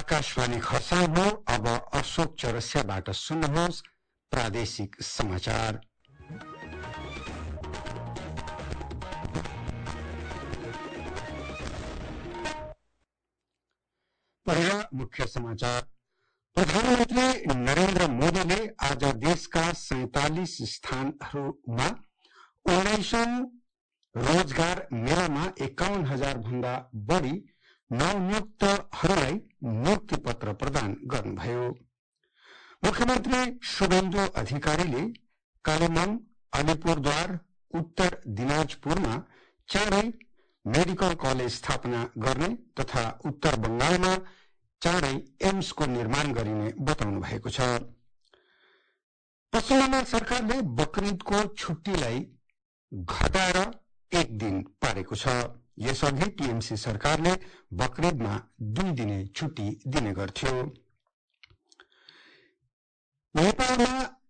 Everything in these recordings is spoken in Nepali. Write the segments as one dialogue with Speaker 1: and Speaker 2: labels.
Speaker 1: आकाशवाणी खरसाङ हो। अब अशोक चौरसियाबाट सुन्नुहोस् प्रादेशिक समाचार। पहिला मुख्य समाचार। प्रधानमन्त्री नरेन्द्र मोदीले आज देशका 47 स्थानहरूमा 19औं रोजगार मेलामा 51,000 भन्दा बढी नवनियुक्तहरूलाई नियुक्ति पत्र प्रदान गर्नुभयो। मुख्यमन्त्री शुभेन्दु अधिकारीले कालेबुङ, अलिपुरद्वार, उत्तर दिनाजपुरमा चाँडै मेडिकल कलेज स्थापना गर्ने तथा उत्तर बंगालमा चाँडै एम्सको निर्माण गरिने बताउनु भएको छ। पश्चिम बंगाल सरकारले बकरीदको छुट्टीलाई घटाएर 1 दिन पारेको छ। यसअघि टीएमसी सरकारले बकरीदमा 2 दिने छुट्टी दिने गर्थ्यो। नेपालमा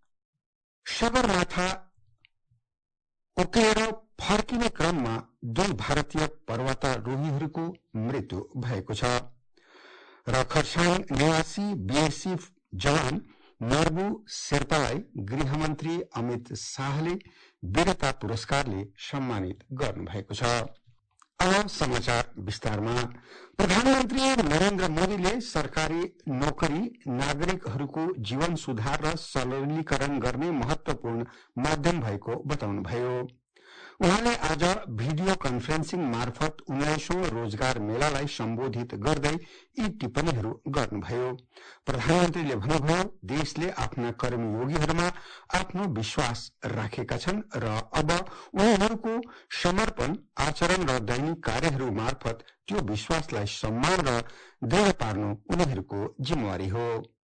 Speaker 1: सगरमाथा उक्किएर फर्किने क्रममा 2 भारतीय पर्वतारोहीहरूको मृत्यु भएको छ र खरसाङ निवासी बीएसएफ जवान नर्बु शेर्पालाई गृहमन्त्री अमित शाहले वीरता पुरस्कारले सम्मानित गर्नुभएको छ। अब समाचार विस्तारमा। प्रधानमन्त्री नरेन्द्र मोदीले सरकारी नोकरी नागरिकहरूको जीवन सुधार र सरलीकरण गर्ने महत्वपूर्ण माध्यम भएको बताउनुभयो। उहाँले आज भिडियो कन्फरेन्सिङ मार्फत 19औं रोजगार मेलालाई सम्बोधित गर्दै यी टिप्पणीहरू गर्नुभयो। प्रधानमन्त्रीले भन्नुभयो, देशले आफ्ना कर्मयोगीहरूमा आफ्नो विश्वास राखेका छन् र अब उनीहरूको समर्पण, आचरण र दैनिक कार्यहरू मार्फत त्यो विश्वासलाई सम्मान र दृढ पार्नु उनीहरूको जिम्मेवारी हो।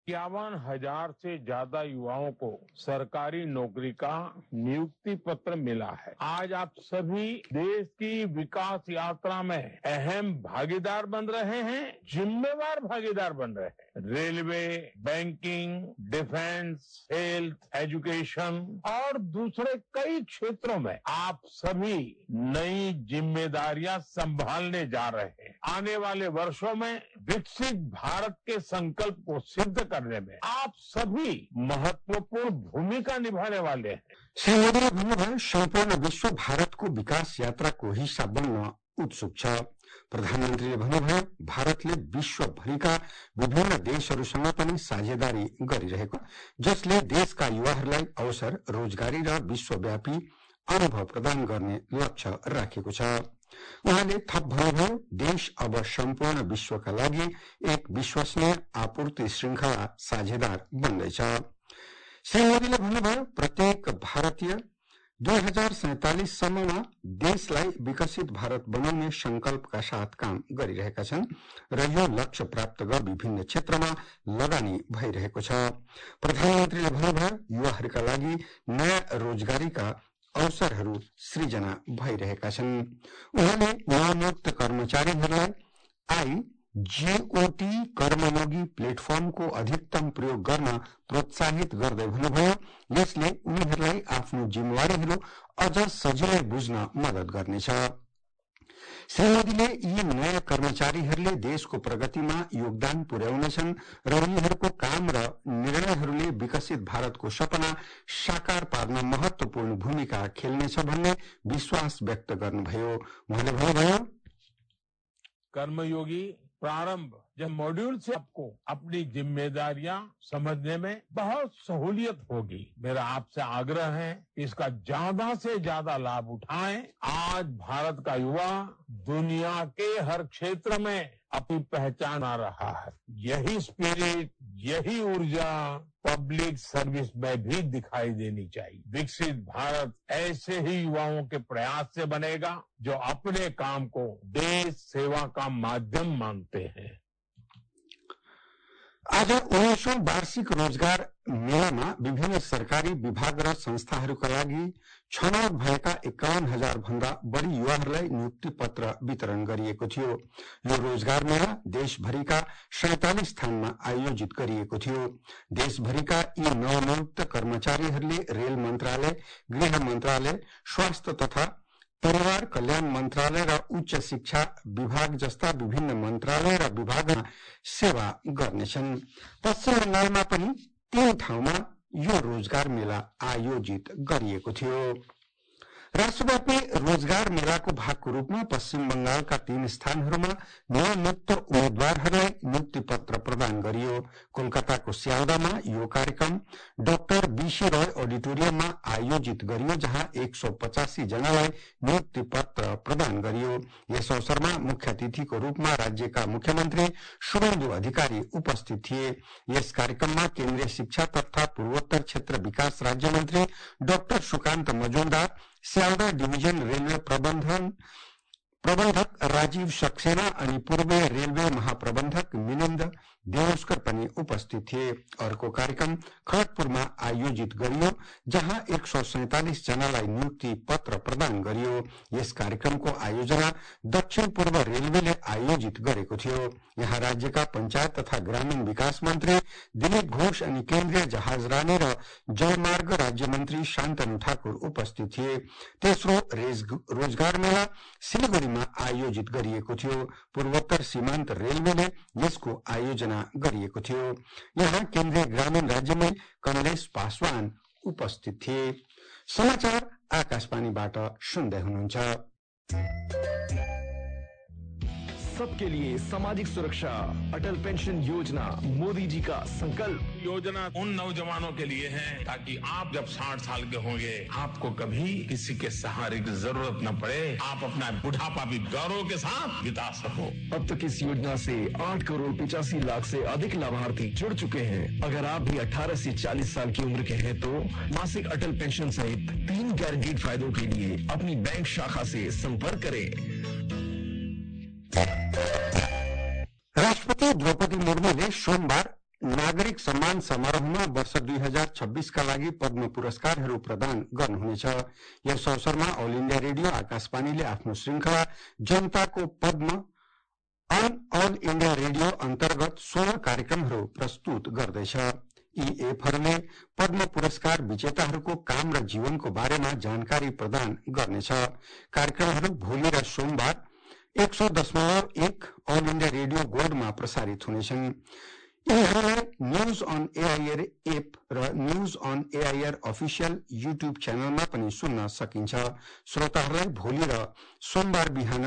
Speaker 2: 51,000 से ज्यादा युवाओं को सरकारी नौकरी का नियुक्ति पत्र मिला है। आज आप सभी देश की विकास यात्रा में अहम भागीदार बन रहे हैं, जिम्मेवार भागीदार बन रहे हैं। Railway, banking, defence, health, education और दूसरे कई क्षेत्रों में आप सभी नई जिम्मेदारियां संभालने जा रहे हैं। आने वाले वर्षों में विकसित भारत के संकल्प को सिद्ध करने में आप सभी महत्वपूर्ण भूमिका निभाने वाले हैं।
Speaker 1: श्री मोदीले भन्नुभयो, सम्पूर्ण विश्व भारतको विकास यात्राको हिस्सा बन्न उत्सुक छ। प्रधानमन्त्रीले भन्नुभयो, भारतले विश्वभरिका विभिन्न देशहरूसँग पनि साझेदारी गरिरहेको, जसले देशका युवाहरूलाई अवसर, रोजगारी र विश्वव्यापी अनुभव प्रदान गर्ने लक्ष्य राखेको छ। उहाँले थप भन्नुभयो, देश अब सम्पूर्ण विश्वका लागि एक विश्वसनीय आपूर्ति श्रृंखला साझेदार बन्दैछ। श्री मोदीले भन्नुभयो, प्रत्येक भारतीय 2047 सम्ममा देशलाई विकसित भारत बनाउने संकल्पका साथ काम गरिरहेका छन् र यो लक्ष्य प्राप्त गर्न विभिन्न क्षेत्रमा लगानी भइरहेको छ। प्रधानमन्त्रीले भन्नुभयो, युवाहरूका लागि नयाँ रोजगारीका अवसरहरू सृजना भइरहेका छन्। उहाँले नवनियुक्त कर्मचारीहरूलाई आईजीओटी कर्मयोगी प्लेटफर्मको अधिकतम प्रयोग गर्न प्रोत्साहित गर्दै भन्नुभयो, यसले उनीहरूलाई आफ्नो जिम्मेवारीहरू अझ सजिलै बुझ्न मद्दत गर्नेछ। श्री मोदीले यी नयाँ कर्मचारीहरूले देशको प्रगतिमा योगदान पुर्याउनेछन् र उनीहरूको काम र निर्णयहरूले विकसित भारतको सपना साकार पार्न महत्वपूर्ण भूमिका खेल्नेछ भन्ने विश्वास व्यक्त गर्नुभयो। उहाँले भन्नुभयो,
Speaker 2: कर्मयोगी प्रारंभ जब मॉड्यूल से आपको अपनी जिम्मेदारियां समझने में बहुत सहूलियत होगी। मेरा आपसे आग्रह है, इसका ज्यादा से ज्यादा लाभ उठाएं। आज भारत का युवा दुनिया के हर क्षेत्र में अपनी पहचान आ रहा है। यही स्पिरिट, यही ऊर्जा पब्लिक सर्विस में भी दिखाई देनी चाहिए। विकसित भारत ऐसे ही युवाओं के प्रयास से बनेगा जो अपने काम को देश सेवा का माध्यम मानते हैं।
Speaker 1: आज 19औं वार्षिक रोजगार मेलामा विभिन्न सरकारी विभाग र संस्थाहरूका लागि छनौट भएका 51,000 भन्दा बढी युवाहरूलाई नियुक्ति पत्र वितरण गरिएको थियो। यो रोजगार मेला देशभरिका 47 स्थानमा आयोजित गरिएको थियो। देशभरिका यी नवनियुक्त कर्मचारीहरूले रेल मन्त्रालय, गृह मन्त्रालय, स्वास्थ्य तथा परिवार कल्याण मन्त्रालय र उच्च शिक्षा विभाग जस्ता विभिन्न मन्त्रालय र विभागमा सेवा गर्नेछन्। पश्चिम बंगालमा पनि 3 ठाउँमा यो रोजगार मेला आयोजित गरिएको थियो। राष्ट्रव्यापी रोजगार मेलाको भागको रूपमा पश्चिम बंगालका 3 स्थानहरूमा नवनियुक्त उम्मेद्वारहरूलाई नियुक्ति पत्र प्रदान गरियो। कोलकाताको स्यालदामा यो कार्यक्रम डाक्टर बीसी राय अडिटोरियममा आयोजित गरियो, जहाँ 185 जनालाई नियुक्ति पत्र प्रदान गरियो। यस अवसरमा मुख्य अतिथिको रूपमा राज्यका मुख्यमन्त्री शुभेन्दु अधिकारी उपस्थित थिए। यस कार्यक्रममा केन्द्रीय शिक्षा तथा पूर्वोत्तर क्षेत्र विकास राज्य मन्त्री doctor Sukanta Majumdar, Sealdah division railway प्रबन्धक राजीव सक्सेना अनि पूर्वीय रेलवे महाप्रबन्धक मिलिन्द देवस्कर पनि उपस्थित थिए। अर्को कार्यक्रम खड़गपुरमा आयोजित गरियो, जहाँ 147 जनालाई नियुक्ति पत्र प्रदान गरियो। यस कार्यक्रमको आयोजना दक्षिण पूर्व रेलवेले आयोजित गरेको थियो। यहाँ राज्यका पंचायत तथा ग्रामीण विकास मन्त्री दिलीप घोष अनि केन्द्रीय जहाजरानी र जलमार्ग राज्य मन्त्री शान्तनु ठाकुर उपस्थित थिए। तेस्रो रोजगार मेला सिलगढ़ीमा आयोजित गरिएको थियो। पूर्वोत्तर सीमान्त रेलवेले यसको आयोजना गरिएको थियो। यहाँ केन्द्रीय ग्रामीण राज्यमन्त्री कमलेश पासवान उपस्थित थिए। समाचार आकाशवाणीबाट सुन्दै हुनुहुन्छ।
Speaker 3: सबके लिए सामाजिक सुरक्षा, अटल पेंशन योजना मोदी जी का संकल्प।
Speaker 2: योजना उन नौजवानों के लिए है ताकि आप जब 60 साल के होंगे आपको कभी किसी के सहारे की जरूरत न पड़े, आप अपना बुढ़ापा भी गौरव के साथ बिता सको।
Speaker 3: अब तक इस योजना से 8 करोड़ 85 लाख से अधिक लाभार्थी जुड़ चुके हैं। अगर आप भी 18 से 40 साल की उम्र के हैं तो मासिक अटल पेंशन सहित 3 गारंटीड फायदों के लिए अपनी बैंक शाखा से संपर्क करें।
Speaker 1: राष्ट्रपति द्रौपदी मुर्मुले सोमबार नागरिक सम्मान समारोहमा वर्ष 2026 का लागि पद्म पुरस्कारहरू प्रदान गर्नुहुनेछ। यस अवसरमा ऑल इण्डिया रेडियो आकाशवाणीले आफ्नो श्रृंखला जनताको पद्म अन ऑल इण्डिया रेडियो अन्तर्गत 16 कार्यक्रमहरू प्रस्तुत गर्दैछ। यी एपहरूले पद्म पुरस्कार विजेताहरूको काम र जीवनको बारेमा जानकारी प्रदान गर्नेछ। कार्यक्रमहरू भोलि र सोमबार 100.1 ऑल इण्डिया रेडियो गोल्डमा प्रसारित हुनेछन्। यिनीहरूलाई न्यूज अन एआईआर एप र news on AIR official YouTube च्यानलमा पनि सुन्न सकिन्छ। श्रोताहरूलाई भोलि र सोमबार बिहान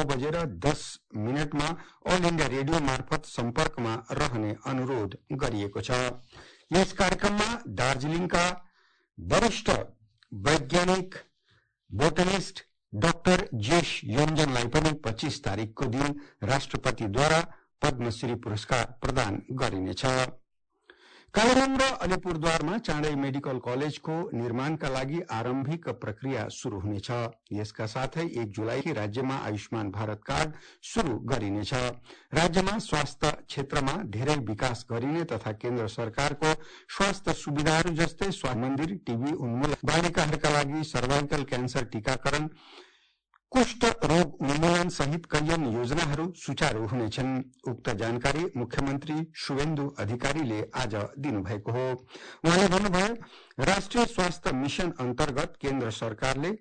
Speaker 1: 9:10 मा ऑल इण्डिया रेडियो मार्फत सम्पर्कमा रहने अनुरोध गरिएको छ। यस कार्यक्रममा दार्जीलिङका वरिष्ठ वैज्ञानिक बोटनिस्ट डाक्टर जेश योन्जनलाई पनि 25 तारिकको दिन राष्ट्रपतिद्वारा पद्मश्री पुरस्कार प्रदान गरिनेछ। कालेबुङ र अलिपुरद्वारमा चाँडै मेडिकल कलेजको निर्माणका लागि आरम्भिक प्रक्रिया शुरू हुनेछ। यसका साथै 1 जुलाईदेखि राज्यमा आयुष्मान भारत कार्ड शुरू गरिनेछ। राज्यमा स्वास्थ्य क्षेत्रमा धेरै विकास गरिने तथा केन्द्र सरकारको स्वास्थ्य सुविधाहरू जस्तै स्वास्थ्य मन्दिर, टीबी उन्मूलन, बालिकाहरूका लागि सर्भाइकल क्यान्सर टीकाकरण, कुष्ठ रोग उन्मूलन सहित कैयन योजनाहरू सुचारू हुनेछन्। उक्त जानकारी मुख्यमन्त्री शुभेन्दु अधिकारीले आज दिनुभएको हो। उहाँले भन्नुभयो, राष्ट्रिय स्वास्थ्य मिशन अन्तर्गत केन्द्र सरकारले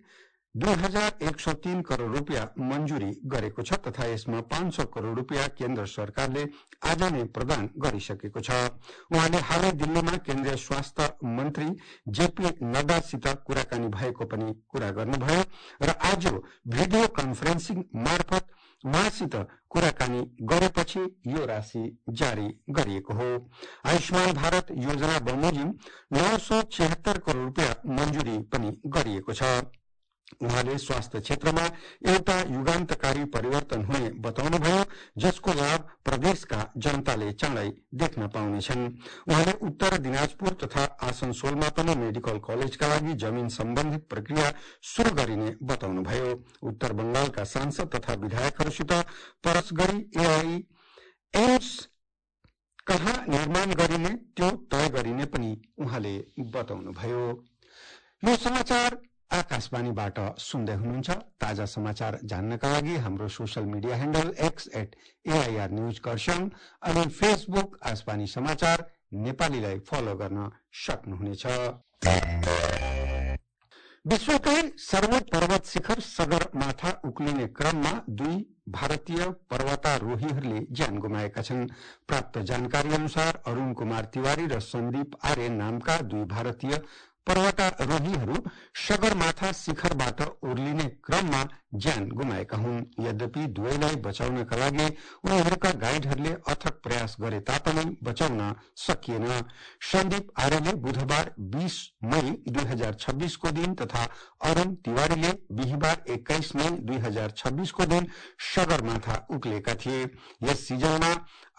Speaker 1: 2103 करोड़ रुपियाँ मञ्जुरी गरेको छ तथा यसमा 500 करोड़ रुपियाँ केन्द्र सरकारले आज नै प्रदान गरिसकेको छ। उहाँले हालै दिल्लीमा केन्द्रीय स्वास्थ्य मन्त्री जेपी नड्डासित कुराकानी भएको पनि कुरा गर्नुभयो र आज भिडियो कन्फरेन्सिङ मार्फत उहाँसित कुराकानी गरेपछि यो राशि जारी गरिएको हो। आयुष्मान भारत योजना बमोजिम 976 करोड़ रुपियाँ मञ्जुरी पनि गरिएको छ। उहाँले स्वास्थ्य क्षेत्रमा एउटा युगान्तकारी परिवर्तन हुने बताउनुभयो, जसको लाभ प्रदेशका जनताले चाँडै देख्न पाउनेछन्। उहाँले उत्तर दिनाजपुर तथा आसनसोलमा पनि मेडिकल कलेजका लागि जमिन सम्बन्धित प्रक्रिया शुरू गरिने बताउनुभयो। उत्तर बंगालका सांसद तथा विधायकहरूसित परस गरी एआईएम्स कहाँ निर्माण गरिने त्यो तय गरिने पनि उहाँले बताउनुभयो। यो समाचार आकाशवाणीबाट सुन्दै हुनुहुन्छ। ताजा समाचार जान्नका लागि हाम्रो social media handle x@AIR news Kurseong अनि फेसबुक आकाशवाणी समाचार नेपालीलाई फलो गर्न सक्नुहुनेछ। विश्वकै सर्वोच्च पर्वत शिखर सगरमाथा उक्लिने क्रममा 2 भारतीय पर्वतारोहीहरूले ज्यान गुमाएका छन्। प्राप्त जानकारी अनुसार अरुण कुमार तिवारी र सन्दीप आर्य नामका 2 भारतीय पर्वतारोहीहरू सगरमाथा शिखरबाट ओर्लिने क्रममा ज्यान गुमाएका हुन्। यद्यपि दुवैलाई बचाउनका लागि उनीहरूका गाइडहरूले अथक प्रयास गरे तापनि बचाउन सकिएन। सन्दीप आर्यले बुधबार 20 मई 2026 को दिन तथा अरुण तिवारीले बिहिबार 21 मई 2026 को दिन सगरमाथा उक्लेका थिए। यस सिजनमा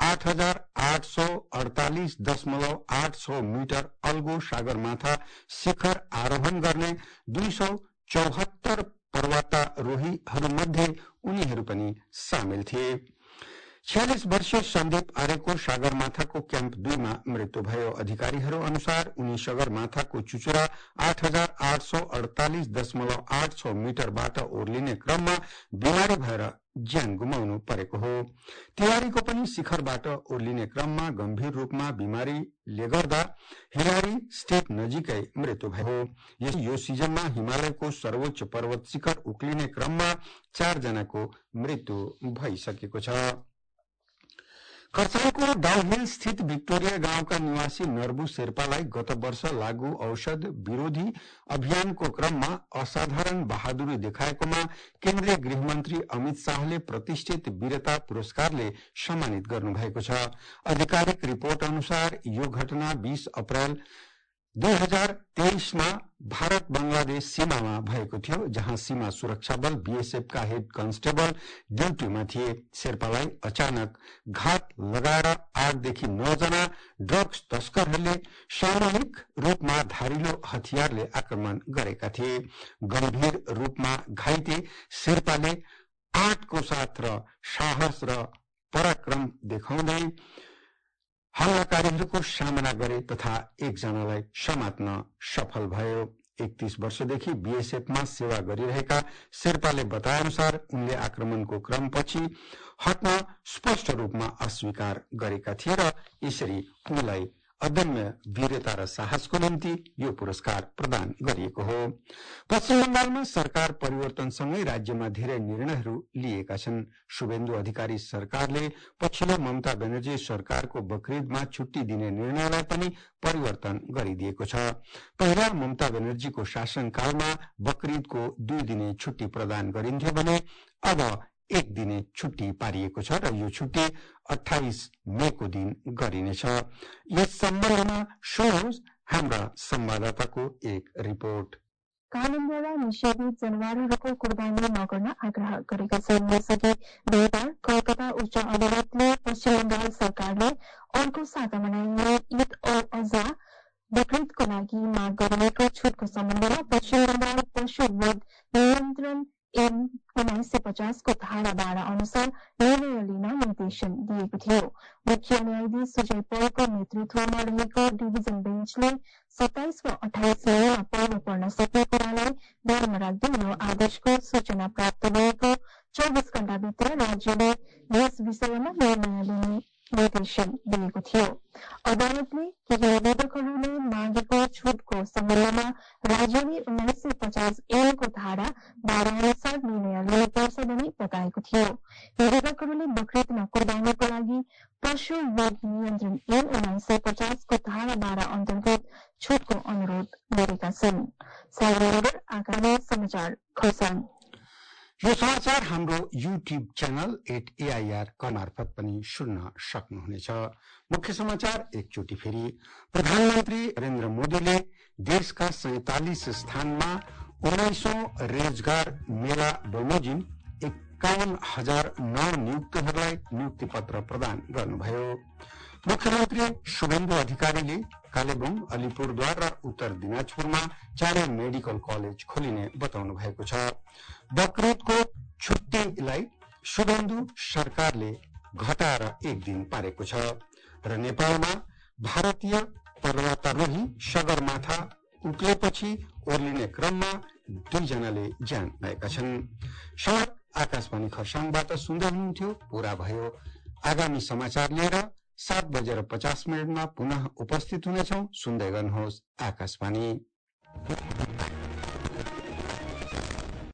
Speaker 1: 8,848.86 मिटर अल्गो सगरमाथा शिखर आरोहण गर्ने 274 पर्वतारोहीहरूमध्ये उनीहरू पनि सामेल थिए। 46 वर्षीय सन्दीप आर्यको सगरमाथाको क्याम्प 2 मा मृत्यु भयो। अधिकारीहरू अनुसार उनी सगरमाथाको चुचुरा 8,848.86 मिटरबाट ओर्लिने क्रममा बिमारी भएर ज्यान गुमाउनु परेको हो। तिवारीको पनि शिखरबाट ओर्लिने क्रममा गम्भीर रूपमा बिमारीले गर्दा हिलारी स्टेप नजिकै मृत्यु भयो। यो सिजनमा हिमालयको सर्वोच्च पर्वत शिखर उक्लिने क्रममा 4 जनाको मृत्यु भइसकेको छ। खरसाङको डाउहिल स्थित विक्टोरिया गाउँका निवासी नर्बु शेर्पालाई गत वर्ष लागू औषध विरोधी अभियानको क्रममा असाधारण बहादुरी देखाएकोमा केन्द्रीय गृहमन्त्री अमित शाहले प्रतिष्ठित वीरता पुरस्कारले सम्मानित गर्नुभएको छ। आधिकारिक रिपोर्ट अनुसार यो घटना 20 अप्रैल 2023 मा भारत बंगलादेश सीमामा भएको थियो, जहाँ सीमा सुरक्षा बल बीएसएफ का हेड कन्स्टेबल ड्यूटीमा थिए। शेर्पालाई अचानक घात लगाएर 8 देखि 9 जना ड्रग्स तस्करहरूले सामूहिक रूपमा धारिलो हतियारले आक्रमण गरेका थिए। गम्भीर रूपमा घाइते शेर्पाले 8 को साथ र साहस र पराक्रम देखाउँदै हमलाकारीहरूको सामना गरे तथा 1 जनालाई समात्न सफल भयो। 31 वर्षदेखि बीएसएफमा सेवा गरिरहेका शेर्पाले बताए अनुसार उनले आक्रमणको क्रमपछि हट्न स्पष्ट रूपमा अस्वीकार गरेका थिए र यसरी उनलाई अदम्य वीरता र साहसको निम्ति यो पुरस्कार प्रदान गरिएको हो। पश्चिम बंगालमा सरकार परिवर्तनसँगै राज्यमा धेरै निर्णयहरू लिएका छन्। शुभेन्दु अधिकारी सरकारले पछिल्लो ममता ब्यानर्जी सरकारको बकरिदमा छुट्टी दिने निर्णयलाई पनि परिवर्तन गरिदिएको छ। पहिला ममता ब्यानर्जीको शासनकालमा बकरिदको 2 दिने छुट्टी प्रदान गरिन्थ्यो भने अब 1 दिने छुट्टी पारिएको छ र यो छुट्टी 28 मे को दिन गरिनेछ। यस सम्बन्धमा सुन्नुहोस् हाम्रा संवाददाताको एक रिपोर्ट।
Speaker 4: कानूनद्वारा निषेधित जनावरहरूको कुर्बानी नगर्न आग्रह गरेका छन्। यसअघि बिहिबार कलकत्ता उच्च अदालतले पश्चिम बंगाल सरकारले अर्को साता मनाइने ईद उल अजहा बकरिदको लागि माग गरिएको छुटको सम्बन्धमा पश्चिम बंगाल पशु वध नियन्त्रण ऐन 1950 को धारा 12 अनुसार निर्णय लिन निर्देशन दिएको थियो। मुख्य न्यायाधीश सुजय पलको नेतृत्वमा रहेको डिभिजन बेन्चले 27 वा 28 मेमा पर्व पर्न सक्ने कुरालाई ध्यानमा राख्दै यो आदेशको सूचना प्राप्त भएको 24 घण्टाभित्र राज्यले यस विषयमा निर्णय लिने निर्देशन दिएको थियो। अदालतले केही निवेदकहरूले मागेको छुटको सम्बन्धमा राज्यले 1950 ऐनको धारा 12 अनुसार निर्णय लिनुपर्छ भनी बताएको थियो। निवेदकहरूले बकरिदमा कुर्बानीको लागि पशु वध नियन्त्रण ऐन 1950 को धारा 12 अन्तर्गत छुटको अनुरोध गरेका छन्। आगामी समाचार खरसाङ।
Speaker 1: यो समाचार हाम्रो युट्युब च्यानल @AIR मार्फत पनि सुन्न सक्नुहुनेछ। मुख्य समाचार एकचोटि फेरि। प्रधानमन्त्री नरेन्द्र मोदीले देशका 47 स्थानमा 19औं रोजगार मेला बमोजिम 51,000 नवनियुक्तहरूलाई नियुक्ति पत्र प्रदान गर्नुभयो। मुख्यमन्त्री शुभेन्दु अधिकारीले कालेबुङ, अलिपुरद्वार र उत्तर दिनाजपुरमा 4 मेडिकल कलेज खोलिने बताउनु भएको छ। बकरिदको छुट्टीलाई शुभेन्दु सरकारले घटाएर 1 दिन पारेको छ र नेपालमा भारतीय पर्वतारोही सगरमाथा उक्लेपछि ओर्लिने क्रममा 2 जनाले ज्यान पाएका छन्। समाचार आकाशवाणी खरसाङबाट सुन्दै हुनुहुन्थ्यो, पूरा भयो। आगामी समाचार लिएर 7:50 मा पुनः उपस्थित हुनेछौं। सुन्दै गर्नुहोस् आकाशवाणी।